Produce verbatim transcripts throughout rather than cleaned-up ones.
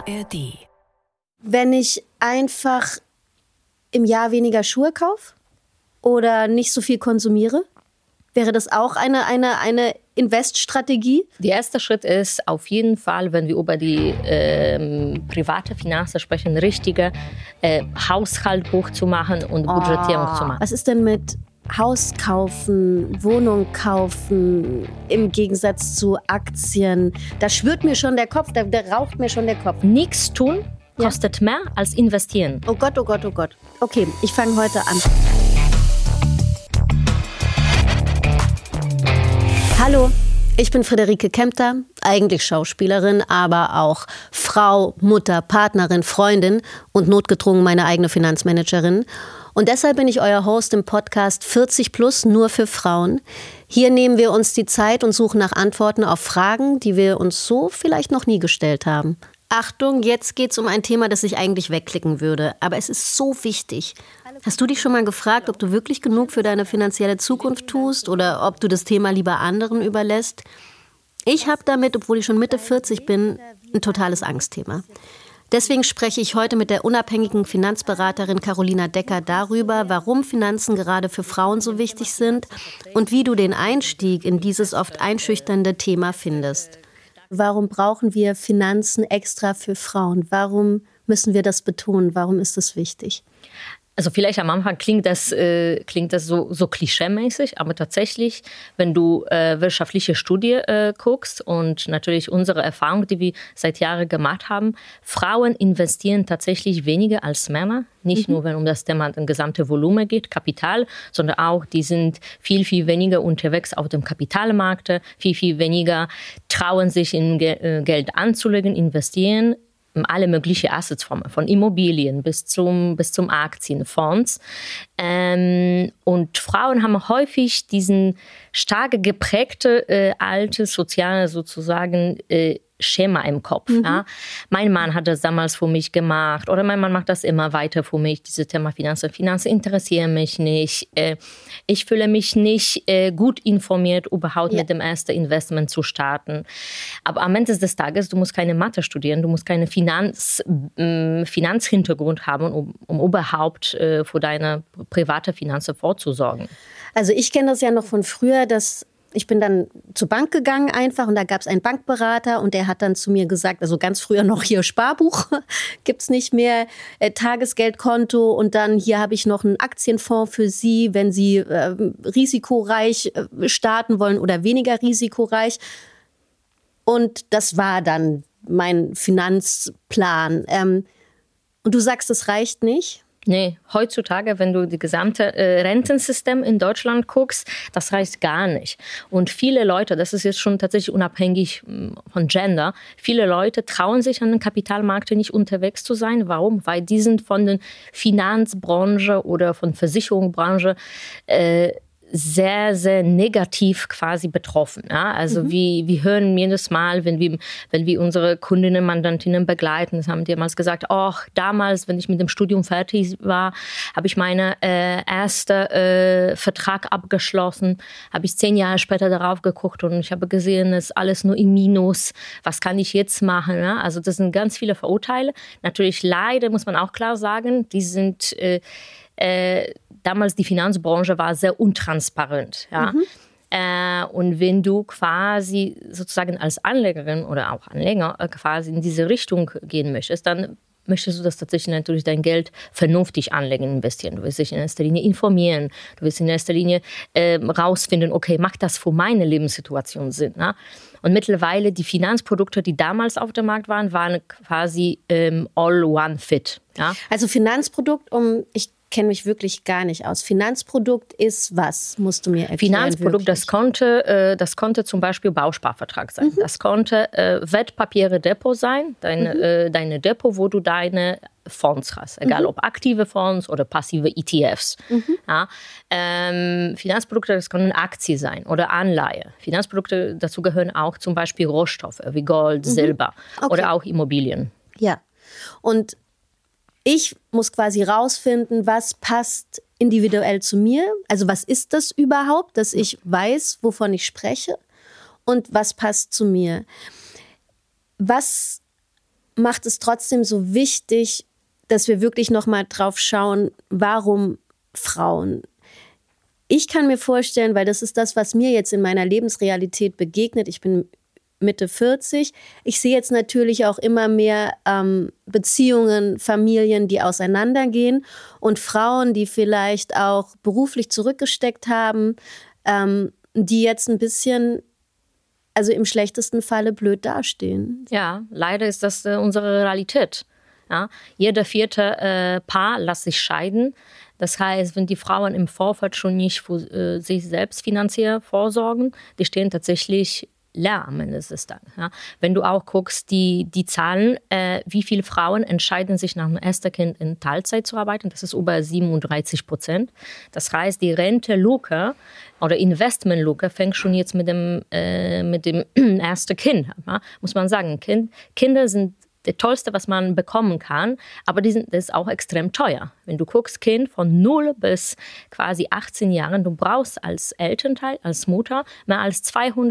A R D. Wenn ich einfach im Jahr weniger Schuhe kaufe oder nicht so viel konsumiere, wäre das auch eine, eine, eine Investstrategie? Der erste Schritt ist auf jeden Fall, wenn wir über die ähm, private Finanzen sprechen, richtige äh, Haushaltbuch zu machen und Budgetierung oh. zu machen. Was ist denn mit Haus kaufen, Wohnung kaufen, im Gegensatz zu Aktien? Da schwirrt mir schon der Kopf, da, da raucht mir schon der Kopf. Nichts tun kostet ja. mehr als investieren. Oh Gott, oh Gott, oh Gott. Okay, ich fange heute an. Hallo, ich bin Friederike Kempter, eigentlich Schauspielerin, aber auch Frau, Mutter, Partnerin, Freundin und notgedrungen meine eigene Finanzmanagerin. Und deshalb bin ich euer Host im Podcast vierzig plus nur für Frauen. Hier nehmen wir uns die Zeit und suchen nach Antworten auf Fragen, die wir uns so vielleicht noch nie gestellt haben. Achtung, jetzt geht's um ein Thema, das ich eigentlich wegklicken würde. Aber es ist so wichtig. Hast du dich schon mal gefragt, ob du wirklich genug für deine finanzielle Zukunft tust oder ob du das Thema lieber anderen überlässt? Ich habe damit, obwohl ich schon Mitte vierzig bin, ein totales Angstthema. Deswegen spreche ich heute mit der unabhängigen Finanzberaterin Carolina Decker darüber, warum Finanzen gerade für Frauen so wichtig sind und wie du den Einstieg in dieses oft einschüchternde Thema findest. Warum brauchen wir Finanzen extra für Frauen? Warum müssen wir das betonen? Warum ist das wichtig? Also vielleicht am Anfang klingt das, äh, klingt das so, so klischeemäßig, aber tatsächlich, wenn du äh, wirtschaftliche Studie äh, guckst und natürlich unsere Erfahrung, die wir seit Jahren gemacht haben, Frauen investieren tatsächlich weniger als Männer. Nicht mhm. nur, wenn um das Thema das gesamte Volumen geht, Kapital, sondern auch, die sind viel, viel weniger unterwegs auf dem Kapitalmarkt, viel, viel weniger trauen sich in Ge- Geld anzulegen, investieren. Alle möglichen Assetsformen, von Immobilien bis zum, bis zum Aktienfonds. Ähm, und Frauen haben häufig diesen stark geprägte äh, alte soziale sozusagen äh, Schema im Kopf. Mhm. Ja. Mein Mann hat das damals für mich gemacht oder mein Mann macht das immer weiter für mich, dieses Thema Finanzen. Finanzen interessieren mich nicht. Äh, ich fühle mich nicht äh, gut informiert, überhaupt ja. mit dem ersten Investment zu starten. Aber am Ende des Tages, du musst keine Mathe studieren, du musst keinen Finanz, äh, Finanzhintergrund haben, um, um überhaupt äh, für deine private Finanzen vorzusorgen. Also ich kenne das ja noch von früher, dass ich bin dann zur Bank gegangen einfach und da gab es einen Bankberater und der hat dann zu mir gesagt, also ganz früher noch hier Sparbuch, gibt's nicht mehr, äh, Tagesgeldkonto und dann hier habe ich noch einen Aktienfonds für Sie, wenn Sie äh, risikoreich äh, starten wollen oder weniger risikoreich. Und das war dann mein Finanzplan. Ähm, und du sagst, das reicht nicht? Nee, heutzutage, wenn du das gesamte äh, Rentensystem in Deutschland guckst, das reicht gar nicht. Und viele Leute, das ist jetzt schon tatsächlich unabhängig von Gender, viele Leute trauen sich an den Kapitalmarkt nicht unterwegs zu sein. Warum? Weil die sind von der Finanzbranche oder von Versicherungsbranche äh, sehr, sehr negativ quasi betroffen. Ja? Also mhm. wir, wir hören jedes Mal, wenn wir, wenn wir unsere Kundinnen, Mandantinnen begleiten, das haben die damals gesagt, oh, damals, wenn ich mit dem Studium fertig war, habe ich meinen äh, ersten äh, Vertrag abgeschlossen, habe ich zehn Jahre später darauf geguckt und ich habe gesehen, es ist alles nur im Minus. Was kann ich jetzt machen? Ja? Also das sind ganz viele Verurteile. Natürlich leider, muss man auch klar sagen, die sind äh, äh, damals die Finanzbranche war sehr untransparent. Ja? Mhm. Äh, und wenn du quasi sozusagen als Anlegerin oder auch Anleger äh, quasi in diese Richtung gehen möchtest, dann möchtest du das tatsächlich natürlich dein Geld vernünftig anlegen, investieren. Du willst dich in erster Linie informieren. Du willst in erster Linie äh, rausfinden, okay, macht das für meine Lebenssituation Sinn? Ja? Und mittlerweile die Finanzprodukte, die damals auf dem Markt waren, waren quasi ähm, all-one-fit. Ja? Also Finanzprodukt, um ich kenne mich wirklich gar nicht aus. Finanzprodukt ist was? Musst du mir erklären. Finanzprodukt, das konnte, äh, das konnte zum Beispiel Bausparvertrag sein. Mhm. Das konnte äh, Wertpapiere-Depot sein, deine, mhm. äh, deine Depot, wo du deine Fonds hast, egal mhm. ob aktive Fonds oder passive E T Fs. Mhm. Ja, ähm, Finanzprodukte, das können Aktien sein oder Anleihe. Finanzprodukte, dazu gehören auch zum Beispiel Rohstoffe wie Gold, mhm. Silber okay. oder auch Immobilien. Ja, und ich muss quasi rausfinden, was passt individuell zu mir. Also was ist das überhaupt, dass ich weiß, wovon ich spreche und was passt zu mir. Was macht es trotzdem so wichtig, dass wir wirklich nochmal drauf schauen, warum Frauen. Ich kann mir vorstellen, weil das ist das, was mir jetzt in meiner Lebensrealität begegnet. Ich bin Mitte vierzig. Ich sehe jetzt natürlich auch immer mehr ähm, Beziehungen, Familien, die auseinandergehen und Frauen, die vielleicht auch beruflich zurückgesteckt haben, ähm, die jetzt ein bisschen, also im schlechtesten Falle blöd dastehen. Ja, leider ist das äh, unsere Realität. Ja? Jeder vierte äh, Paar lässt sich scheiden. Das heißt, wenn die Frauen im Vorfeld schon nicht für äh, sich selbst finanziell vorsorgen, die stehen tatsächlich leer am Ende des Tages. Ja. Wenn du auch guckst, die, die Zahlen, äh, wie viele Frauen entscheiden sich nach dem ersten Kind in Teilzeit zu arbeiten, das ist über siebenunddreißig Prozent. Das heißt, die Rente-Luke oder Investment-Luke fängt schon jetzt mit dem, äh, mit dem ersten Kind an. Ja. Muss man sagen, kind, Kinder sind das Tollste, was man bekommen kann, aber die sind, das ist auch extrem teuer. Wenn du guckst, Kind von null bis quasi achtzehn Jahren, du brauchst als Elternteil, als Mutter mehr als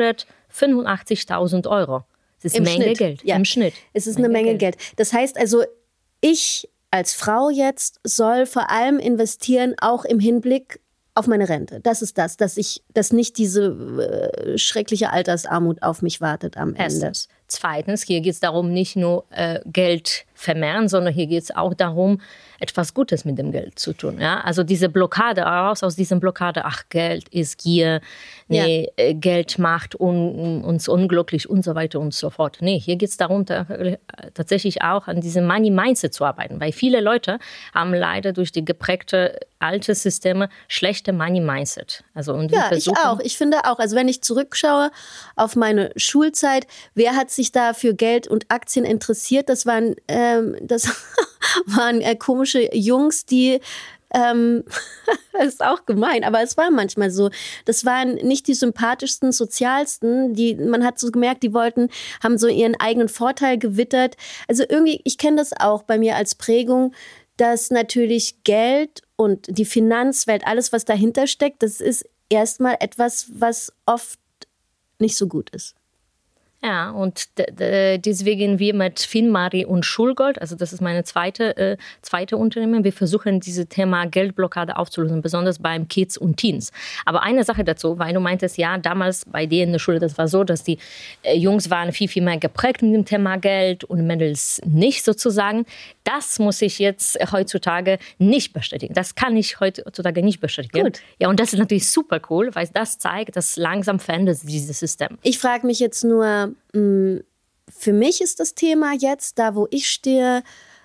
zweihundertfünfundachtzigtausend Euro. Das ist Im eine Menge Schnitt. Geld. Ja. Im Schnitt. Es ist eine Menge Geld. Geld. Das heißt also, ich als Frau jetzt soll vor allem investieren, auch im Hinblick auf meine Rente. Das ist das, dass ich, dass nicht diese äh, schreckliche Altersarmut auf mich wartet am Ende. Erstens. Zweitens, hier geht es darum, nicht nur äh, Geld vermehren, sondern hier geht es auch darum, etwas Gutes mit dem Geld zu tun. Ja? Also diese Blockade, raus aus dieser Blockade, ach, Geld ist Gier, nee, ja. äh, Geld macht un, uns unglücklich und so weiter und so fort. Nee, hier geht es darum, da, äh, tatsächlich auch an diesem Money-Mindset zu arbeiten, weil viele Leute haben leider durch die geprägte alte Systeme schlechte Money-Mindset. Also, und ja, ich auch. Ich finde auch, also wenn ich zurückschaue auf meine Schulzeit, wer hat sich da für Geld und Aktien interessiert? Das waren, ähm, das waren äh, komische Jungs, die, ähm, das ist auch gemein, aber es war manchmal so. Das waren nicht die sympathischsten, sozialsten, die, man hat so gemerkt, die wollten, haben so ihren eigenen Vorteil gewittert. Also irgendwie, ich kenne das auch bei mir als Prägung, dass natürlich Geld und die Finanzwelt, alles, was dahinter steckt, das ist erstmal etwas, was oft nicht so gut ist. Ja, und d- d- deswegen wir mit Finmari und Schulgold, also das ist meine zweite, äh, zweite Unternehmen, wir versuchen dieses Thema Geldblockade aufzulösen, besonders beim Kids und Teens. Aber eine Sache dazu, weil du meintest, ja, damals bei dir in der Schule, das war so, dass die äh, Jungs waren viel, viel mehr geprägt mit dem Thema Geld und Mädels nicht sozusagen. Das muss ich jetzt heutzutage nicht bestätigen. Das kann ich heutzutage nicht bestätigen. Gut. Ja, und das ist natürlich super cool, weil das zeigt, dass langsam verändert sich dieses System. Ich frage mich jetzt nur, mh, für mich ist das Thema jetzt, da wo ich stehe,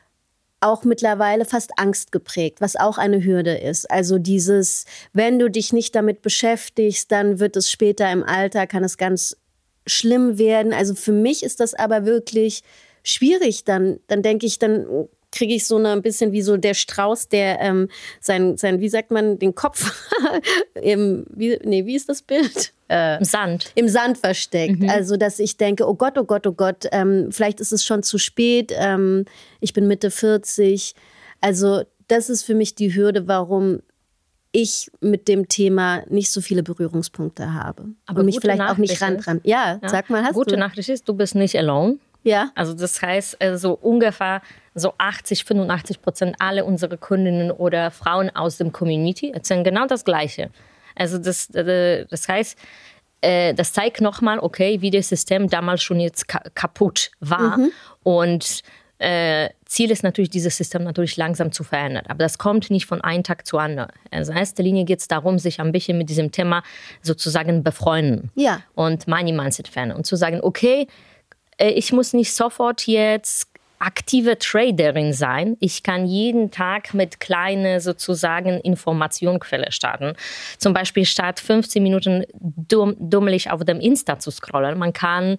auch mittlerweile fast Angst geprägt, was auch eine Hürde ist. Also dieses, wenn du dich nicht damit beschäftigst, dann wird es später im Alter, kann es ganz schlimm werden. Also für mich ist das aber wirklich schwierig. Dann, dann denke ich, dann kriege ich so eine, ein bisschen wie so der Strauß, der ähm, sein, sein, wie sagt man, den Kopf im, wie, nee, wie ist das Bild? Äh, Im Sand. Im Sand versteckt. Mhm. Also, dass ich denke, oh Gott, oh Gott, oh Gott, ähm, vielleicht ist es schon zu spät. Ähm, ich bin Mitte vierzig. Also, das ist für mich die Hürde, warum ich mit dem Thema nicht so viele Berührungspunkte habe. Aber und mich vielleicht Nachricht auch nicht ran dran. Ja, ja, sag mal, hast gute du? Gute Nachricht ist, du bist nicht alone. Ja. Also das heißt, so ungefähr so achtzig, fünfundachtzig Prozent alle unsere Kundinnen oder Frauen aus dem Community erzählen genau das Gleiche. Also das, das heißt, das zeigt nochmal, okay, wie das System damals schon jetzt kaputt war. Mhm. Und äh, Ziel ist natürlich, dieses System natürlich langsam zu verändern. Aber das kommt nicht von einem Tag zu anderen. Also in erster Linie geht es darum, sich ein bisschen mit diesem Thema sozusagen befreunden. Ja. Und Money Mindset verändern. Und zu sagen, okay, ich muss nicht sofort jetzt aktive Traderin sein. Ich kann jeden Tag mit kleinen sozusagen Informationsquelle starten. Zum Beispiel statt fünfzehn Minuten dumm, dummelig auf dem Insta zu scrollen. Man kann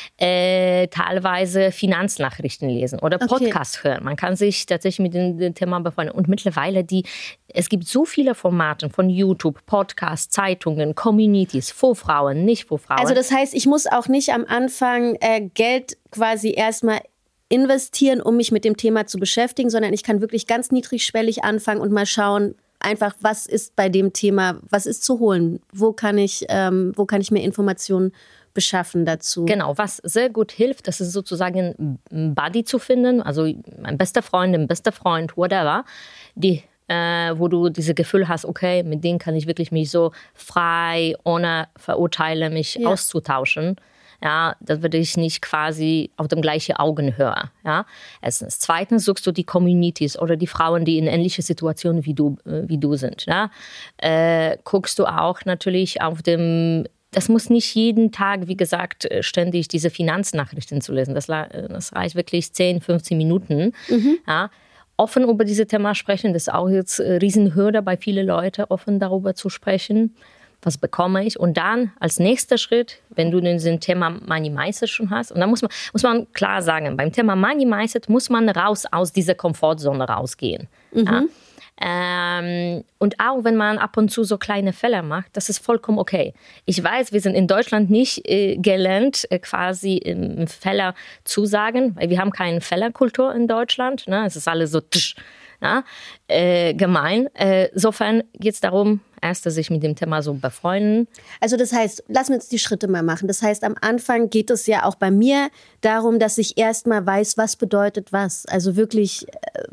äh, teilweise Finanznachrichten lesen oder Podcasts okay. hören. Man kann sich tatsächlich mit dem, dem Thema befreunden. Und mittlerweile, die, es gibt so viele Formate von YouTube, Podcasts, Zeitungen, Communities, für Frauen, nicht für Frauen. Also das heißt, ich muss auch nicht am Anfang äh, Geld quasi erstmal investieren, um mich mit dem Thema zu beschäftigen, sondern ich kann wirklich ganz niedrigschwellig anfangen und mal schauen, einfach, was ist bei dem Thema, was ist zu holen, wo kann ich, ähm, wo kann ich mir Informationen beschaffen dazu. Genau, was sehr gut hilft, das ist sozusagen ein Buddy zu finden, also ein bester Freund, ein bester Freund, whatever, die Äh, wo du dieses Gefühl hast, okay, mit denen kann ich wirklich mich so frei, ohne Verurteile mich ja. auszutauschen. Ja, das würde ich nicht quasi auf dem gleichen Augenhöhe. Ja. Erstens. Zweitens suchst du die Communities oder die Frauen, die in ähnlichen Situationen wie du, äh, wie du sind. Ja. Äh, guckst du auch natürlich auf dem Das muss nicht jeden Tag, wie gesagt, ständig diese Finanznachrichten zu lesen. Das, das reicht wirklich zehn, fünfzehn Minuten. Mhm. Ja. Offen über diese Thema sprechen, das ist auch jetzt eine Riesenhürde bei vielen Leuten, offen darüber zu sprechen. Was bekomme ich? Und dann als nächster Schritt, wenn du den Thema Money Mindset schon hast, und dann muss man, muss man klar sagen, beim Thema Money Mindset muss man raus aus dieser Komfortzone rausgehen. Mhm. Ja? Ähm, und auch wenn man ab und zu so kleine Fehler macht, das ist vollkommen okay. Ich weiß, wir sind in Deutschland nicht äh, gelernt, äh, quasi ähm, Fehler zu sagen, weil wir haben keine Fehlerkultur in Deutschland. Ne? Es ist alles so tsch, ja? äh, gemein. Äh, insofern geht es darum, erst sich mit dem Thema so befreunden. Also das heißt, lass uns die Schritte mal machen. Das heißt, am Anfang geht es ja auch bei mir darum, dass ich erst mal weiß, was bedeutet was. Also wirklich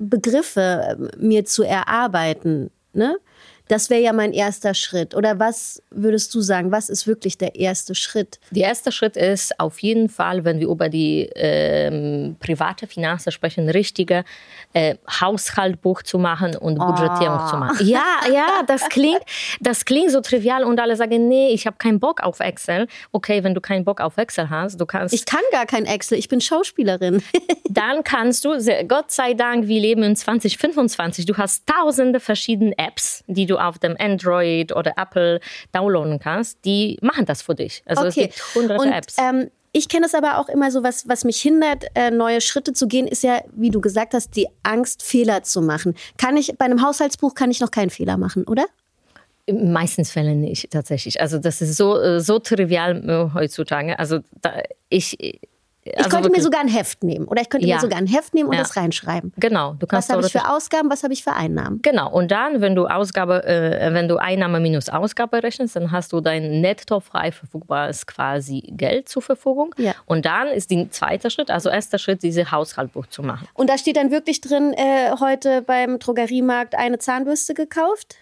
Begriffe mir zu erarbeiten. Ne? Das wäre ja mein erster Schritt. Oder was würdest du sagen, was ist wirklich der erste Schritt? Der erste Schritt ist auf jeden Fall, wenn wir über die ähm, private Finanzen sprechen, richtige äh, Haushaltbuch zu machen und Budgetierung oh. zu machen. Ja, ja, das klingt, das klingt so trivial und alle sagen, nee, ich habe keinen Bock auf Excel. Okay, wenn du keinen Bock auf Excel hast, du kannst... Ich kann gar kein Excel, ich bin Schauspielerin. Dann kannst du, Gott sei Dank, wir leben in zwanzig fünfundzwanzig, du hast tausende verschiedene Apps, die du auf dem Android oder Apple downloaden kannst, die machen das für dich. Also okay. Es gibt hunderte und, Apps. Ähm, ich kenne es aber auch immer so, was, was mich hindert, äh, neue Schritte zu gehen, ist ja, wie du gesagt hast, die Angst, Fehler zu machen. Kann ich, bei einem Haushaltsbuch kann ich noch keinen Fehler machen, oder? Meistens Fälle nicht, tatsächlich. Also das ist so, so trivial äh, heutzutage. Also da, ich... Ich also könnte wirklich. mir sogar ein Heft nehmen. Oder ich könnte ja. mir sogar ein Heft nehmen und ja. das reinschreiben. Genau. Du kannst was habe ich für Ausgaben, was habe ich für Einnahmen? Genau. Und dann, wenn du Ausgabe, äh, wenn du Einnahme minus Ausgabe rechnest, dann hast du dein netto frei verfügbares quasi Geld zur Verfügung. Ja. Und dann ist der zweite Schritt, also erster Schritt, diese Haushaltsbuch zu machen. Und da steht dann wirklich drin, äh, heute beim Drogeriemarkt eine Zahnbürste gekauft?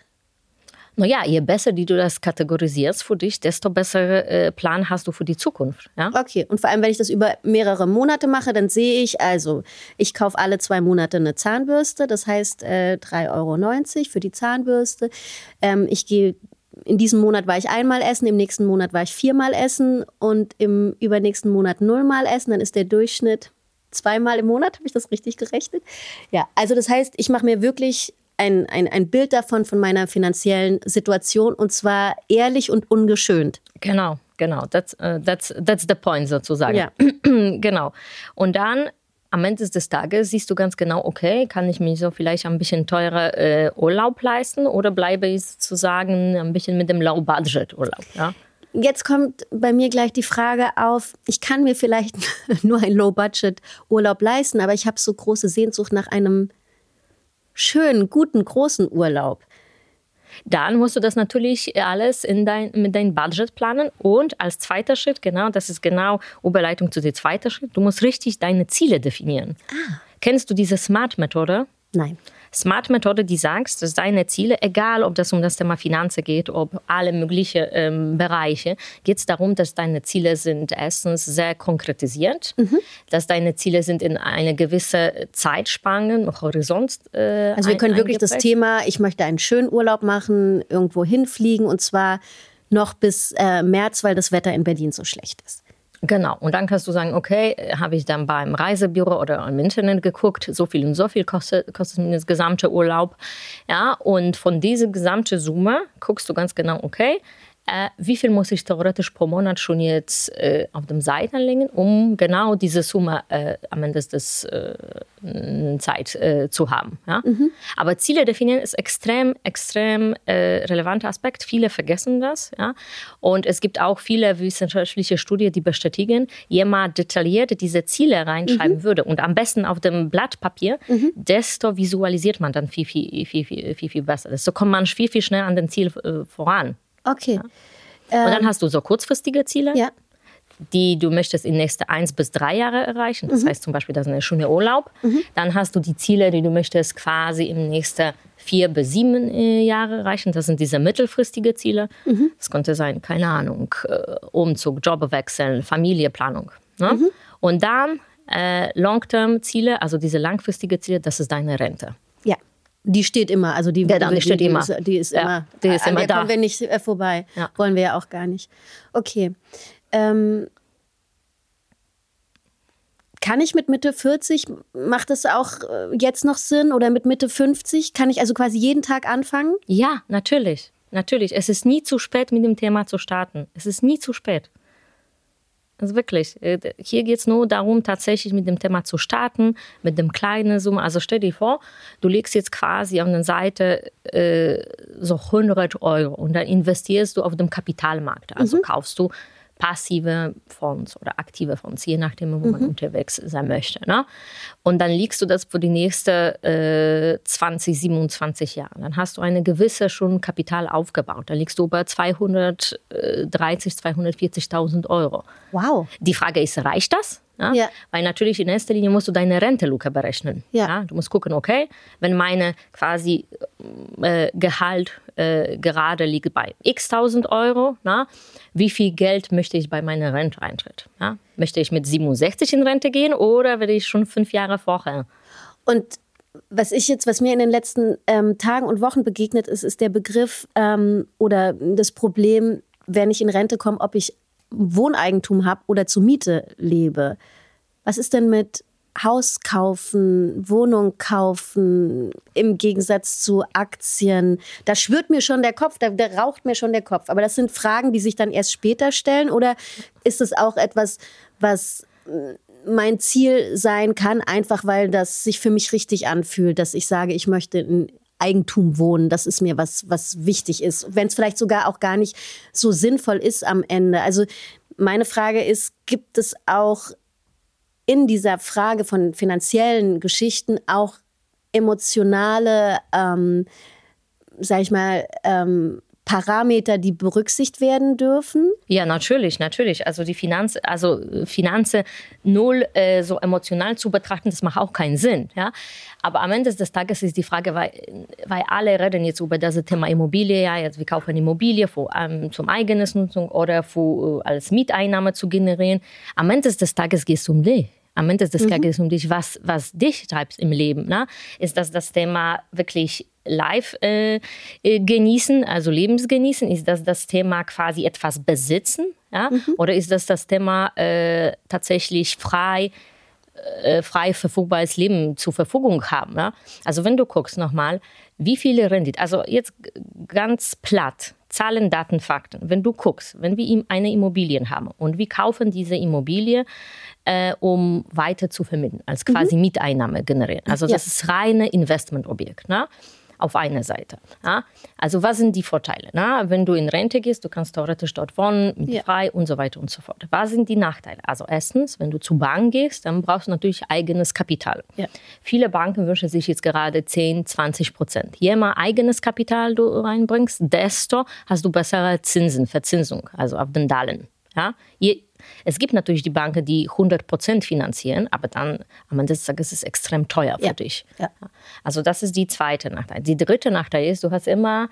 Naja, je besser die du das kategorisierst für dich, desto bessere äh, Plan hast du für die Zukunft. Ja? Okay, und vor allem, wenn ich das über mehrere Monate mache, dann sehe ich, also ich kaufe alle zwei Monate eine Zahnbürste, das heißt äh, drei Euro neunzig für die Zahnbürste. Ähm, ich gehe, in diesem Monat war ich einmal essen, im nächsten Monat war ich viermal essen und im übernächsten Monat nullmal essen, dann ist der Durchschnitt zweimal im Monat, habe ich das richtig gerechnet? Ja, also das heißt, ich mache mir wirklich... Ein, ein, ein Bild davon, von meiner finanziellen Situation und zwar ehrlich und ungeschönt. Genau, genau. That's, uh, that's, that's the point sozusagen. Ja. Genau. Und dann am Ende des Tages siehst du ganz genau, okay, kann ich mir so vielleicht ein bisschen teurer äh, Urlaub leisten oder bleibe ich sozusagen ein bisschen mit dem Low-Budget-Urlaub, ja? Jetzt kommt bei mir gleich die Frage auf, ich kann mir vielleicht nur einen Low-Budget-Urlaub leisten, aber ich habe so große Sehnsucht nach einem schönen, guten, großen Urlaub. Dann musst du das natürlich alles in dein, mit deinem Budget planen und als zweiter Schritt, genau, das ist genau Überleitung zu dem zweiten Schritt, du musst richtig deine Ziele definieren. Ah. Kennst du diese SMART-Methode? Nein. SMART-Methode, die sagt, dass deine Ziele, egal ob das um das Thema Finanzen geht, ob alle möglichen ähm, Bereiche, geht es darum, dass deine Ziele sind erstens sehr konkretisiert, mhm. dass deine Ziele sind in eine gewisse Zeitspanne, Horizont. Äh, also wir können ein, wirklich das Thema, ich möchte einen schönen Urlaub machen, irgendwo hinfliegen und zwar noch bis äh, März, weil das Wetter in Berlin so schlecht ist. Genau, und dann kannst du sagen, okay, habe ich dann beim Reisebüro oder im Internet geguckt, so viel und so viel kostet, kostet mir das gesamte Urlaub. Ja, und von dieser gesamten Summe guckst du ganz genau, okay, äh, wie viel muss ich theoretisch pro Monat schon jetzt äh, auf dem Seiten legen, um genau diese Summe äh, am Ende des äh, Zeit äh, zu haben. Ja? Mhm. Aber Ziele definieren ist extrem, extrem äh, relevanter Aspekt. Viele vergessen das. Ja? Und es gibt auch viele wissenschaftliche Studien, die bestätigen, je mehr detailliert diese Ziele reinschreiben mhm. würde und am besten auf dem Blatt Papier, mhm. desto visualisiert man dann viel, viel, viel, viel, viel, viel besser. So kommt man viel, viel schneller an dem Ziel äh, voran. Okay. Ja? Und dann hast du so kurzfristige Ziele. Ja. die du möchtest in den nächsten eins bis drei Jahre erreichen. Das mhm. heißt zum Beispiel, das ist eine schöne Urlaub. Mhm. Dann hast du die Ziele, die du möchtest quasi im nächsten vier bis sieben äh, Jahre erreichen. Das sind diese mittelfristige Ziele. Mhm. Das könnte sein, keine Ahnung, äh, Umzug, Jobwechsel, Familienplanung. Ne? Mhm. Und dann äh, Long-Term-Ziele, also diese langfristige Ziele, das ist deine Rente. Ja, die steht immer. Also die, genau, die, die steht die, immer. Ist, die ist ja, immer, die ist an immer der da. kommen wir nicht äh, vorbei. Ja. Wollen wir ja auch gar nicht. Okay. Ähm, kann ich mit Mitte vierzig, macht das auch jetzt noch Sinn? Oder mit Mitte fünfzig? Kann ich also quasi jeden Tag anfangen? Ja, natürlich. Natürlich. Es ist nie zu spät, mit dem Thema zu starten. Es ist nie zu spät. Also wirklich. Hier geht es nur darum, tatsächlich mit dem Thema zu starten, mit dem kleinen Summe. Also stell dir vor, du legst jetzt quasi auf der Seite äh, so hundert Euro und dann investierst du auf dem Kapitalmarkt. Also mhm. kaufst du passive Fonds oder aktive Fonds, je nachdem, wo man mhm. unterwegs sein möchte. Ne? Und dann legst du das für die nächsten äh, zwanzig, siebenundzwanzig Jahre. Dann hast du eine gewisse schon Kapital aufgebaut. Dann liegst du bei zweihundertdreißig, zweihundertvierzigtausend Euro. Wow. Die Frage ist, reicht das? Ja? Ja. Weil natürlich in erster Linie musst du deine Rentelücke berechnen. Ja. Ja? Du musst gucken, okay, wenn meine quasi äh, Gehalt äh, gerade liegt bei x tausend Euro, na, wie viel Geld möchte ich bei meiner Renteneintritt? Ja? Möchte ich mit siebenundsechzig in Rente gehen oder werde ich schon fünf Jahre vorher? Und was ich jetzt, was mir in den letzten ähm, Tagen und Wochen begegnet ist, ist der Begriff ähm, oder das Problem, wenn ich in Rente komme, ob ich Wohneigentum habe oder zur Miete lebe. Was ist denn mit Haus kaufen, Wohnung kaufen, im Gegensatz zu Aktien? Da schwirrt mir schon der Kopf, da, da raucht mir schon der Kopf. Aber das sind Fragen, die sich dann erst später stellen? Oder ist es auch etwas, was mein Ziel sein kann, einfach weil das sich für mich richtig anfühlt, dass ich sage, ich möchte in Eigentum wohnen, das ist mir was, was wichtig ist. Wenn es vielleicht sogar auch gar nicht so sinnvoll ist am Ende. Also meine Frage ist, gibt es auch in dieser Frage von finanziellen Geschichten auch emotionale, ähm, sag ich mal, ähm, Parameter, die berücksichtigt werden dürfen? Ja, natürlich, natürlich. Also die Finanz, also Finanzen null äh, so emotional zu betrachten, das macht auch keinen Sinn. Ja? Aber am Ende des Tages ist die Frage, weil, weil alle reden jetzt über das Thema Immobilie, ja, jetzt wir kaufen Immobilie für, ähm, zum eigenen Nutzung oder für, äh, als Mieteinnahme zu generieren. Am Ende des Tages geht es um dich. Am Ende des Tages geht es um dich, was, was dich treibt im Leben. Ne? Ist das das Thema wirklich live äh, äh, genießen, also lebensgenießen? Ist das das Thema quasi etwas besitzen? Ja? Mhm. Oder ist das das Thema äh, tatsächlich frei, äh, frei verfügbares Leben zur Verfügung haben? Ja? Also wenn du guckst nochmal, wie viele Rendite, also jetzt ganz platt, Zahlen, Daten, Fakten. Wenn du guckst, wenn wir eine Immobilie haben und wir kaufen diese Immobilie, äh, um weiter zu vermieten, als quasi mhm. Mieteinnahme generieren. Also das ja. ist reine Investmentobjekt, ne? Auf einer Seite. Ja? Also was sind die Vorteile? Ne? Wenn du in Rente gehst, du kannst theoretisch dort wohnen, ja. frei und so weiter und so fort. Was sind die Nachteile? Also erstens, wenn du zur Bank gehst, dann brauchst du natürlich eigenes Kapital. Ja. Viele Banken wünschen sich jetzt gerade zehn, zwanzig Prozent. Je mehr eigenes Kapital du reinbringst, desto hast du bessere Zinsen, Verzinsung, also auf den Darlehen. Ja? Je, es gibt natürlich die Banken, die hundert Prozent finanzieren, aber dann am Ende des Tages ist es extrem teuer für ja. dich. Ja. Also das ist die zweite Nachteil. Die dritte Nachteil ist, du hast immer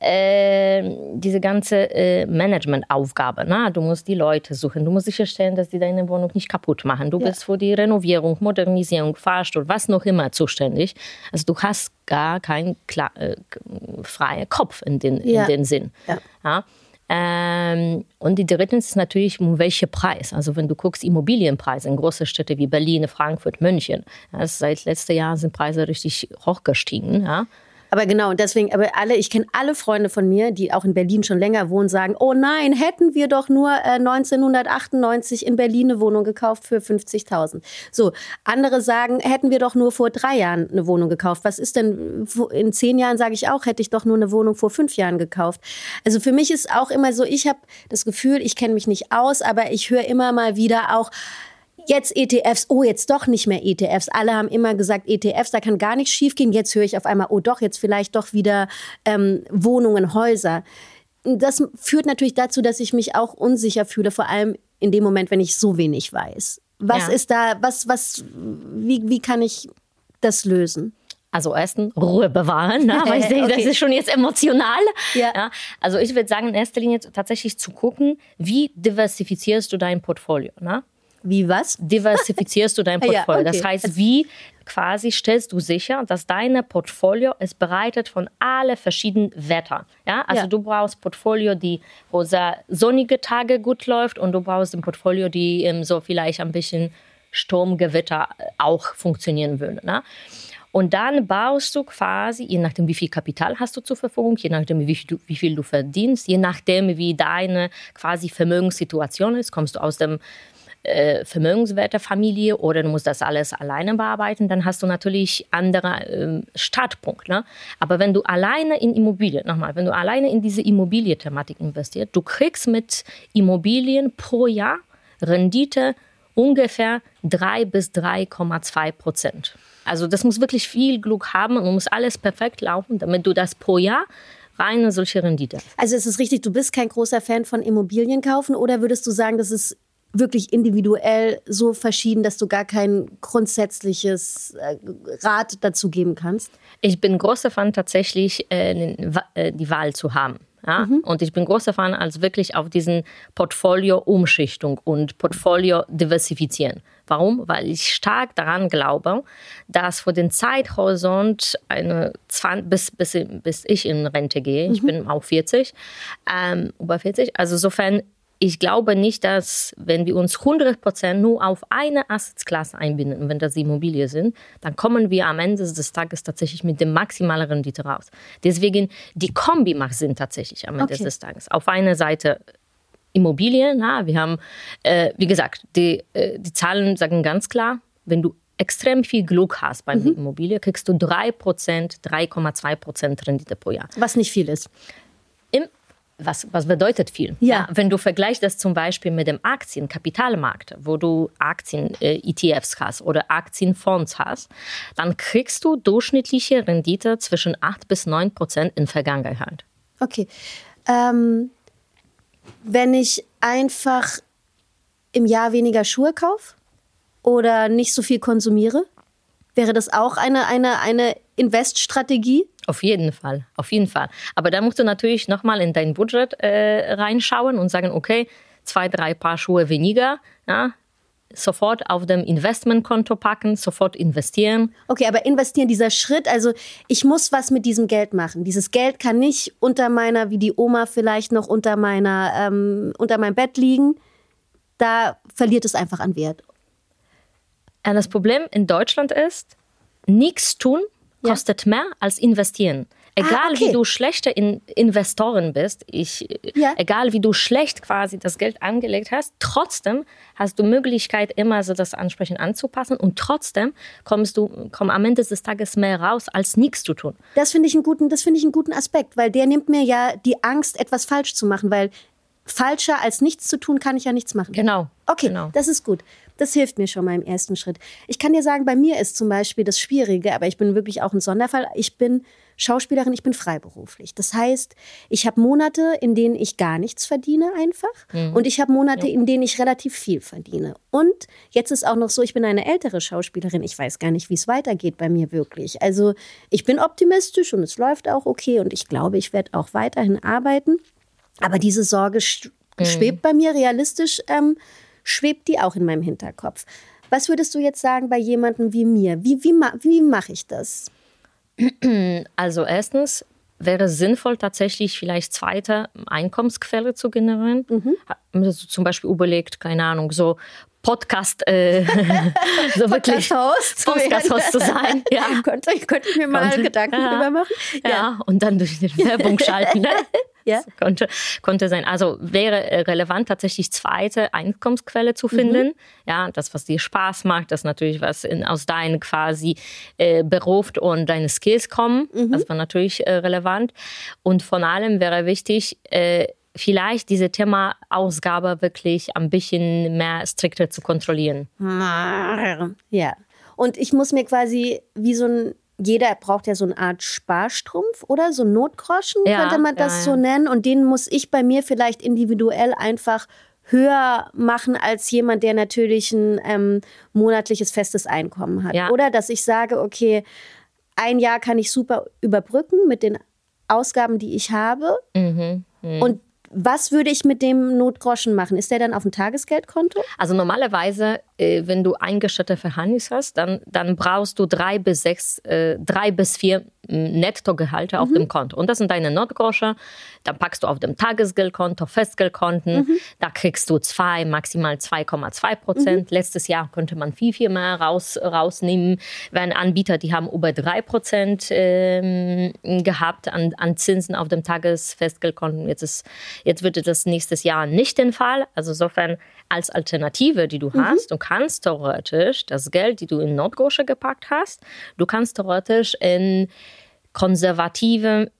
äh, diese ganze äh, Managementaufgabe. Ne? Du musst die Leute suchen, du musst sicherstellen, dass die deine Wohnung nicht kaputt machen. Du ja. bist für die Renovierung, Modernisierung, Fahrstuhl, was noch immer zuständig. Also du hast gar keinen klar, äh, freien Kopf in den, ja. in den Sinn. Ja. Ja? Ähm, und die dritte ist natürlich, um welchen Preis. Also wenn du guckst, Immobilienpreise in großen Städten wie Berlin, Frankfurt, München. Ja, seit letzten Jahren sind Preise richtig hoch gestiegen. Ja. Aber genau, und deswegen, aber alle, ich kenne alle Freunde von mir, die auch in Berlin schon länger wohnen, sagen, oh nein, hätten wir doch nur äh, neunzehnhundertachtundneunzig in Berlin eine Wohnung gekauft für fünfzigtausend. So, andere sagen, hätten wir doch nur vor drei Jahren eine Wohnung gekauft. Was ist denn, in zehn Jahren sage ich auch, hätte ich doch nur eine Wohnung vor fünf Jahren gekauft. Also für mich ist auch immer so, ich habe das Gefühl, ich kenne mich nicht aus, aber ich höre immer mal wieder auch, jetzt E T Fs, oh, jetzt doch nicht mehr E T Fs. Alle haben immer gesagt, E T Fs, da kann gar nichts schiefgehen. Jetzt höre ich auf einmal, oh doch, jetzt vielleicht doch wieder ähm, Wohnungen, Häuser. Das führt natürlich dazu, dass ich mich auch unsicher fühle, vor allem in dem Moment, wenn ich so wenig weiß? Was Ja. ist da, was, was, wie, wie kann ich das lösen? Also erstens Ruhe bewahren, ne? Weil ich denke, Okay. das ist schon jetzt emotional. Ja. Ja, also ich würde sagen, in erster Linie tatsächlich zu gucken, wie diversifizierst du dein Portfolio. Ne? Wie was? Diversifizierst du dein Ja, Portfolio. okay. Das heißt, wie quasi stellst du sicher, dass dein Portfolio ist bereitet von alle verschiedenen Wetter. Ja? Also Ja. du brauchst Portfolio, die wo sehr sonnige Tage gut läuft, und du brauchst ein Portfolio, die ähm, so vielleicht ein bisschen Sturmgewitter auch funktionieren würde. Ne? Und dann baust du quasi, je nachdem, wie viel Kapital hast du zur Verfügung, je nachdem, wie viel du, wie viel du verdienst, je nachdem, wie deine quasi Vermögenssituation ist, kommst du aus dem äh, Vermögenswertefamilie oder du musst das alles alleine bearbeiten, dann hast du natürlich andere äh, Startpunkt. Ne? Aber wenn du alleine in Immobilien, nochmal, wenn du alleine in diese Immobilienthematik investierst, du kriegst mit Immobilien pro Jahr Rendite ungefähr drei bis drei Komma zwei Prozent. Also das muss wirklich viel Glück haben und muss alles perfekt laufen, damit du das pro Jahr reine solche Rendite hast. Also ist es richtig, du bist kein großer Fan von Immobilien kaufen, oder würdest du sagen, das ist wirklich individuell so verschieden, dass du gar kein grundsätzliches äh, Rat dazu geben kannst? Ich bin großer Fan tatsächlich, äh, die Wahl zu haben. Ja? Mhm. Und ich bin großer Fan, als wirklich auf diesen Portfolio-Umschichtung und Portfolio diversifizieren. Warum? Weil ich stark daran glaube, dass für den Zeithorizont eine zwanzig, bis, bis, bis ich in Rente gehe, mhm. ich bin auch vierzig, ähm, über vierzig, also insofern, ich glaube nicht, dass, wenn wir uns hundert Prozent nur auf eine Assetklasse einbinden, wenn das die Immobilien sind, dann kommen wir am Ende des Tages tatsächlich mit dem maximalen Rendite raus. Deswegen, die Kombi macht Sinn tatsächlich am Ende okay. des Tages. Auf einer Seite Immobilien, na, wir haben, äh, wie gesagt, die, äh, die Zahlen sagen ganz klar, wenn du extrem viel Glück hast bei mhm. Immobilien, kriegst du drei Prozent, drei Komma zwei Prozent Rendite pro Jahr. Was nicht viel ist. Im Was, was bedeutet viel? Ja. Ja, wenn du vergleichst das zum Beispiel mit dem Aktien-Kapitalmarkt, wo du Aktien-E T Fs hast oder Aktienfonds hast, dann kriegst du durchschnittliche Rendite zwischen acht bis neun Prozent in Vergangenheit. Okay. Ähm, wenn ich einfach im Jahr weniger Schuhe kaufe oder nicht so viel konsumiere, wäre das auch eine, eine, eine Investstrategie? Auf jeden Fall, auf jeden Fall. Aber da musst du natürlich nochmal in dein Budget äh, reinschauen und sagen, okay, zwei, drei Paar Schuhe weniger, ja, sofort auf dem Investmentkonto packen, sofort investieren. Okay, aber investieren, dieser Schritt, also ich muss was mit diesem Geld machen. Dieses Geld kann nicht unter meiner, wie die Oma vielleicht noch unter meiner, ähm, unter meinem Bett liegen. Da verliert es einfach an Wert. Ja, das Problem in Deutschland ist, nichts tun kostet ja. mehr als investieren. Egal ah, okay. wie du schlechte in Investoren bist, ich, ja. egal wie du schlecht quasi das Geld angelegt hast, trotzdem hast du Möglichkeit, immer so das ansprechend anzupassen und trotzdem kommst du komm am Ende des Tages mehr raus, als nichts zu tun. Das finde ich einen guten, das finde ich einen guten Aspekt, weil der nimmt mir ja die Angst, etwas falsch zu machen, weil falscher als nichts zu tun, kann ich ja nichts machen. Genau. Okay, genau. Das ist gut. Das hilft mir schon mal im ersten Schritt. Ich kann dir sagen, bei mir ist zum Beispiel das Schwierige, aber ich bin wirklich auch ein Sonderfall, ich bin Schauspielerin, ich bin freiberuflich. Das heißt, ich habe Monate, in denen ich gar nichts verdiene einfach mhm. und ich habe Monate, ja. in denen ich relativ viel verdiene. Und jetzt ist auch noch so, ich bin eine ältere Schauspielerin, ich weiß gar nicht, wie es weitergeht bei mir wirklich. Also ich bin optimistisch und es läuft auch okay und ich glaube, ich werde auch weiterhin arbeiten. Aber diese Sorge sch- mhm. schwebt bei mir realistisch, ähm, schwebt die auch in meinem Hinterkopf. Was würdest du jetzt sagen bei jemandem wie mir? Wie, wie, ma- wie mache ich das? Also erstens wäre es sinnvoll, tatsächlich vielleicht zweite Einkommensquelle zu generieren. Mhm. Haben Sie zum Beispiel überlegt, keine Ahnung, so Podcast, äh, so wirklich Podcast-Host Podcast-Host zu sein. Ja. Könnte, könnte ich mir mal könnte, Gedanken ja. drüber machen. Ja. ja, und dann durch die Werbung schalten. Ne? Ja. Das konnte, konnte sein. Also wäre relevant, tatsächlich zweite Einkommensquelle zu finden. Mhm. Ja, das, was dir Spaß macht, das natürlich, was in, aus deinen quasi äh, Beruf und deine Skills kommen. Mhm. Das war natürlich äh, relevant. Und von allem wäre wichtig, äh, vielleicht diese Thema Ausgabe wirklich ein bisschen mehr strikter zu kontrollieren. Ja. Und ich muss mir quasi wie so ein, jeder braucht ja so eine Art Sparstrumpf oder so Notgroschen, ja, könnte man das ja, ja. so nennen. Und den muss ich bei mir vielleicht individuell einfach höher machen als jemand, der natürlich ein ähm, monatliches festes Einkommen hat. Ja. Oder dass ich sage, okay, ein Jahr kann ich super überbrücken mit den Ausgaben, die ich habe. Mhm. Mhm. Und was würde ich mit dem Notgroschen machen? Ist der dann auf dem Tagesgeldkonto? Also normalerweise, äh, wenn du eingestellte Verhandlungs hast, dann, dann brauchst du drei bis sechs, äh, drei bis vier Nettogehalte mhm. auf dem Konto. Und das sind deine Notgrosche. Dann packst du auf dem Tagesgeldkonto, Festgeldkonten. Mhm. Da kriegst du zwei, maximal zwei Komma zwei Prozent. Mhm. Letztes Jahr konnte man viel, viel mehr raus, rausnehmen. Wenn Anbieter, die haben über drei Prozent ähm, gehabt an, an Zinsen auf dem Tagesfestgeldkonten. Jetzt, ist, jetzt wird das nächstes Jahr nicht der Fall. Also insofern als Alternative, die du mhm. hast, du kannst theoretisch das Geld, die du in Notgrosche gepackt hast, du kannst theoretisch in konservative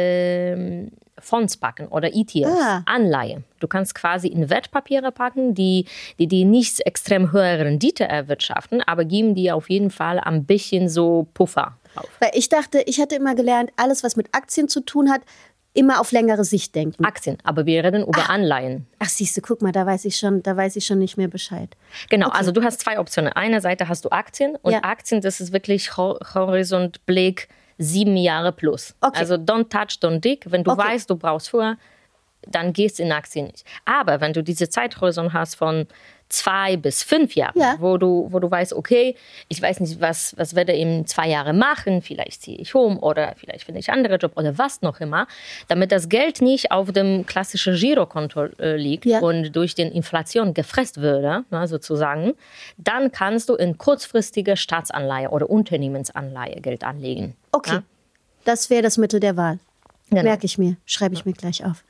äh, Fonds packen oder E T Fs, ah. Anleihe. Du kannst quasi in Wertpapiere packen, die, die, die nicht extrem hohe Rendite erwirtschaften, aber geben dir auf jeden Fall ein bisschen so Puffer drauf. Weil ich dachte, ich hatte immer gelernt, alles, was mit Aktien zu tun hat, immer auf längere Sicht denken. Aktien, aber wir reden über ach. Anleihen. Ach, siehst du, guck mal, da weiß ich schon, da weiß ich schon nicht mehr Bescheid. Genau, okay. Also du hast zwei Optionen. Eine Seite hast du Aktien und ja. Aktien, das ist wirklich Horizontblick sieben Jahre plus. Okay. Also don't touch, don't dig. Wenn du okay. weißt, du brauchst vorher, dann gehst du in Aktien nicht. Aber wenn du diese Zeithorizont hast von zwei bis fünf Jahren, ja. wo du, wo du weißt, okay, ich weiß nicht, was, was werde ich in zwei Jahren machen, vielleicht ziehe ich um oder vielleicht finde ich einen anderen Job oder was noch immer, damit das Geld nicht auf dem klassischen Girokonto äh, liegt ja. und durch die Inflation gefressen würde, na, sozusagen, dann kannst du in kurzfristige Staatsanleihe oder Unternehmensanleihe Geld anlegen. Okay, ja? Das wäre das Mittel der Wahl. Genau. Merke ich mir, schreibe ich ja. mir gleich auf.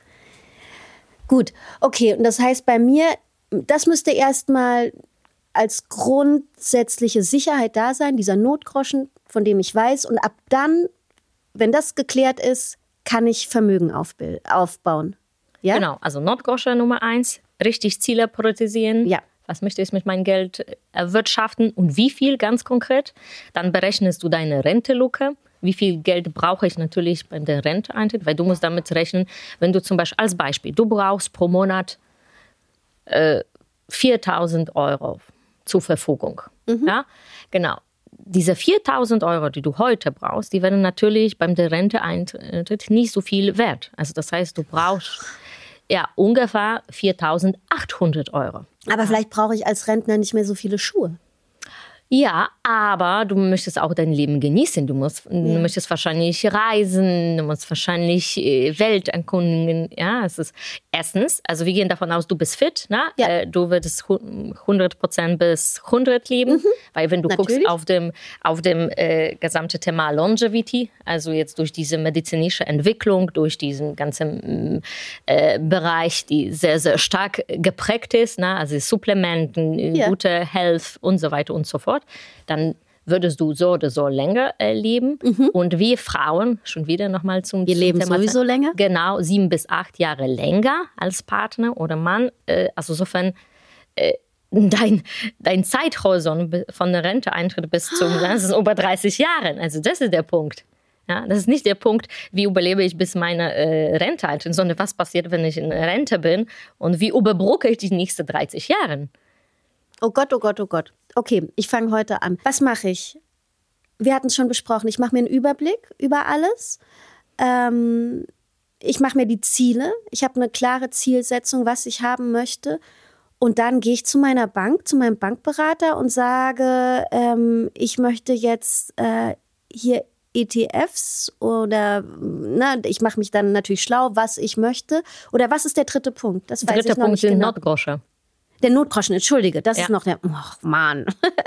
Gut, okay, und das heißt bei mir, das müsste erstmal als grundsätzliche Sicherheit da sein, dieser Notgroschen, von dem ich weiß. Und ab dann, wenn das geklärt ist, kann ich Vermögen aufbauen. Ja? Genau, also Notgroschen Nummer eins, richtig Ziele priorisieren. Ja. Was möchte ich mit meinem Geld erwirtschaften und wie viel ganz konkret? Dann berechnest du deine Rentelücke. Wie viel Geld brauche ich natürlich bei der Renteeintritt? Weil du musst damit rechnen, wenn du zum Beispiel als Beispiel, du brauchst pro Monat äh, viertausend Euro zur Verfügung. Mhm. Ja? Genau. Diese viertausend Euro, die du heute brauchst, die werden natürlich beim der Renteeintritt nicht so viel wert. Also das heißt, du brauchst ja ungefähr viertausendachthundert Euro. Aber vielleicht brauche ich als Rentner nicht mehr so viele Schuhe. Ja, aber du möchtest auch dein Leben genießen. Du, musst, ja. du möchtest wahrscheinlich reisen, du musst wahrscheinlich Welt erkunden. Ja, es ist erstens, also wir gehen davon aus, du bist fit. Ne? Ja. Äh, du wirst hundert Prozent bis hundert leben. Mhm. Weil wenn du Natürlich. guckst auf dem, auf dem äh, gesamte Thema Longevity, also jetzt durch diese medizinische Entwicklung, durch diesen ganzen äh, Bereich, die sehr, sehr stark geprägt ist, ne? Also Supplementen, ja. gute Health und so weiter und so fort, dann würdest du so oder so länger äh, leben. Mhm. Und wir Frauen, schon wieder nochmal zum Wir zum leben Thema, sowieso länger? Genau, sieben bis acht Jahre länger als Partner oder Mann. Äh, also insofern äh, dein, dein Zeithorizont von der Renteeintritt bis zum, das ist über dreißig Jahren. Also das ist der Punkt. Ja, das ist nicht der Punkt, wie überlebe ich bis meine äh, Renteeintritt, sondern was passiert, wenn ich in Rente bin und wie überbrücke ich die nächsten dreißig Jahre. Oh Gott, oh Gott, oh Gott. Okay, ich fange heute an. Was mache ich? Wir hatten es schon besprochen. Ich mache mir einen Überblick über alles. Ähm, ich mache mir die Ziele. Ich habe eine klare Zielsetzung, was ich haben möchte. Und dann gehe ich zu meiner Bank, zu meinem Bankberater und sage, ähm, ich möchte jetzt äh, hier E T Fs oder na, ich mache mich dann natürlich schlau, was ich möchte. Oder was ist der dritte Punkt? Das der weiß dritte ich noch Punkt nicht sind genau. Notgroschen. Der Notgroschen, entschuldige, das ja. ist noch der, ach Mann,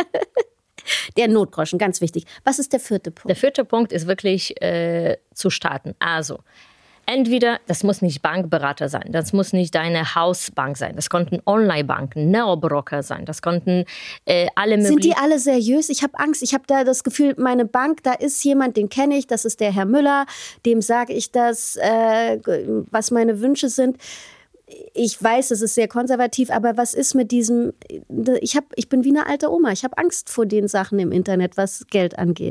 der Notgroschen, ganz wichtig. Was ist der vierte Punkt? Der vierte Punkt ist wirklich äh, zu starten. Also, entweder, das muss nicht Bankberater sein, das muss nicht deine Hausbank sein, das konnten Online-Banken, Neobroker sein, das konnten äh, alle möglichen... Sind die alle seriös? Ich habe Angst, ich habe da das Gefühl, meine Bank, da ist jemand, den kenne ich, das ist der Herr Müller, dem sage ich das, äh, was meine Wünsche sind. Ich weiß, es ist sehr konservativ, aber was ist mit diesem, ich, hab, ich bin wie eine alte Oma, ich habe Angst vor den Sachen im Internet, was Geld angeht.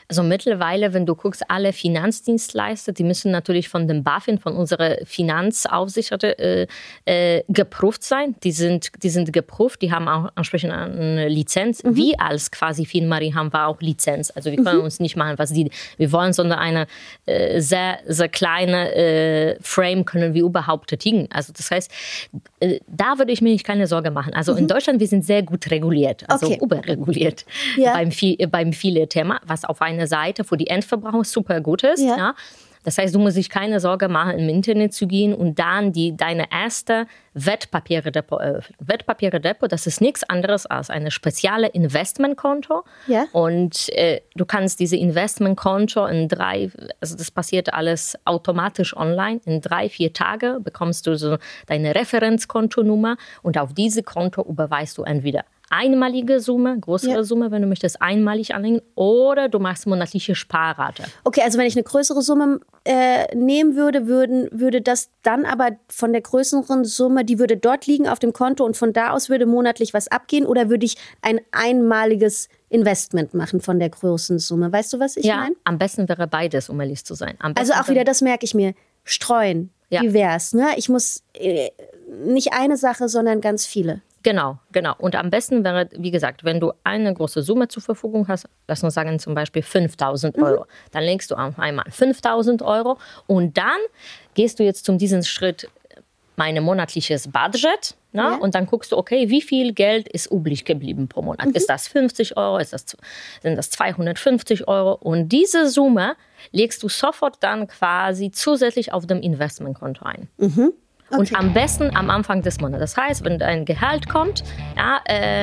Also mittlerweile, wenn du guckst, alle Finanzdienstleister, die müssen natürlich von dem BaFin, von unserer Finanzaufsicht äh, äh, geprüft sein. Die sind, die sind geprüft, die haben auch entsprechend eine Lizenz. Mhm. Wir als quasi Finmarie haben wir auch Lizenz. Also wir können mhm. uns nicht machen, was die wir wollen, sondern eine äh, sehr, sehr kleine äh, Frame können wir überhaupt tätigen. Also das heißt, äh, da würde ich mir nicht keine Sorge machen. Also mhm. in Deutschland, wir sind sehr gut reguliert, also okay. überreguliert ja. beim, beim Viele-Thema, was auf einer Seite für die Endverbraucher super gut ist. Ja. Ja. Das heißt, du musst dich keine Sorge machen, im Internet zu gehen und dann die, deine erste Wertpapiere-Depot eröffnen. Wertpapiere-Depot, das ist nichts anderes als eine spezielle Investmentkonto. Ja. Und äh, du kannst diese Investmentkonto in drei, also das passiert alles automatisch online. In drei, vier Tagen bekommst du so deine Referenzkontonummer und auf diese Konto überweist du entweder einmalige Summe, größere ja. Summe, wenn du möchtest, einmalig anlegen, oder du machst monatliche Sparrate. Okay, also wenn ich eine größere Summe äh, nehmen würde, würden, würde das dann aber von der größeren Summe, die würde dort liegen auf dem Konto und von da aus würde monatlich was abgehen, oder würde ich ein einmaliges Investment machen von der großen Summe? Weißt du, was ich ja, meine? Ja, am besten wäre beides, um ehrlich zu sein. Am also auch wieder, das merke ich mir, streuen, ja. divers. Ne? Ich muss äh, nicht eine Sache, sondern ganz viele. Genau, genau. Und am besten wäre, wie gesagt, wenn du eine große Summe zur Verfügung hast, lass uns sagen zum Beispiel fünftausend Euro, mhm. dann legst du auf einmal fünftausend Euro und dann gehst du jetzt zu diesem Schritt, mein monatliches Budget, ne? Ja. Und dann guckst du, okay, wie viel Geld ist übrig geblieben pro Monat? Mhm. Ist das fünfzig Euro, ist das, sind das zweihundertfünfzig Euro? Und diese Summe legst du sofort dann quasi zusätzlich auf dem Investmentkonto ein. Mhm. Okay. Und am besten am Anfang des Monats. Das heißt, wenn dein Gehalt kommt, ja,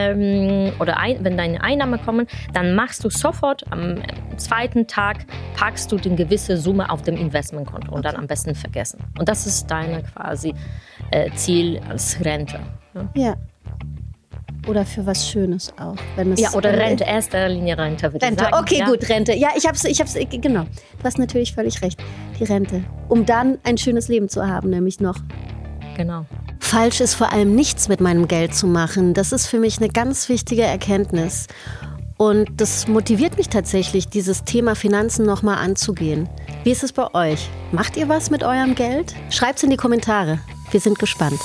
ähm, oder ein, wenn deine Einnahmen kommen, dann machst du sofort am zweiten Tag, packst du die gewisse Summe auf dem Investmentkonto und okay. dann am besten vergessen. Und das ist deine quasi äh, Ziel als Rente. Ja. ja. Oder für was Schönes auch. Wenn es ja, oder Rente, erster Linie Rente, würde Rente. ich sagen. Okay, ja. gut, Rente. Ja, ich hab's, ich hab's, genau. Du hast natürlich völlig recht. Die Rente. Um dann ein schönes Leben zu haben, nämlich noch. Genau. Falsch ist vor allem nichts mit meinem Geld zu machen. Das ist für mich eine ganz wichtige Erkenntnis. Und das motiviert mich tatsächlich, dieses Thema Finanzen nochmal anzugehen. Wie ist es bei euch? Macht ihr was mit eurem Geld? Schreibt's in die Kommentare. Wir sind gespannt.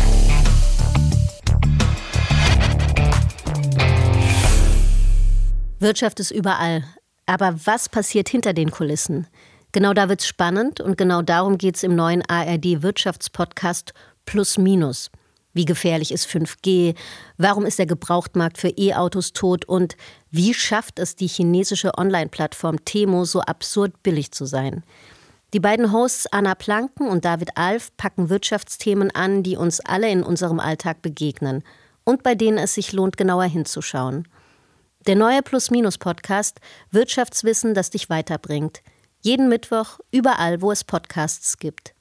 Wirtschaft ist überall. Aber was passiert hinter den Kulissen? Genau da wird's spannend und genau darum geht's im neuen A R D-Wirtschaftspodcast Plus Minus. Wie gefährlich ist fünf G? Warum ist der Gebrauchtmarkt für E-Autos tot? Und wie schafft es die chinesische Online-Plattform Temu so absurd billig zu sein? Die beiden Hosts Anna Planken und David Alf packen Wirtschaftsthemen an, die uns alle in unserem Alltag begegnen und bei denen es sich lohnt, genauer hinzuschauen. Der neue Plus-Minus-Podcast Wirtschaftswissen, das dich weiterbringt. Jeden Mittwoch, überall, wo es Podcasts gibt.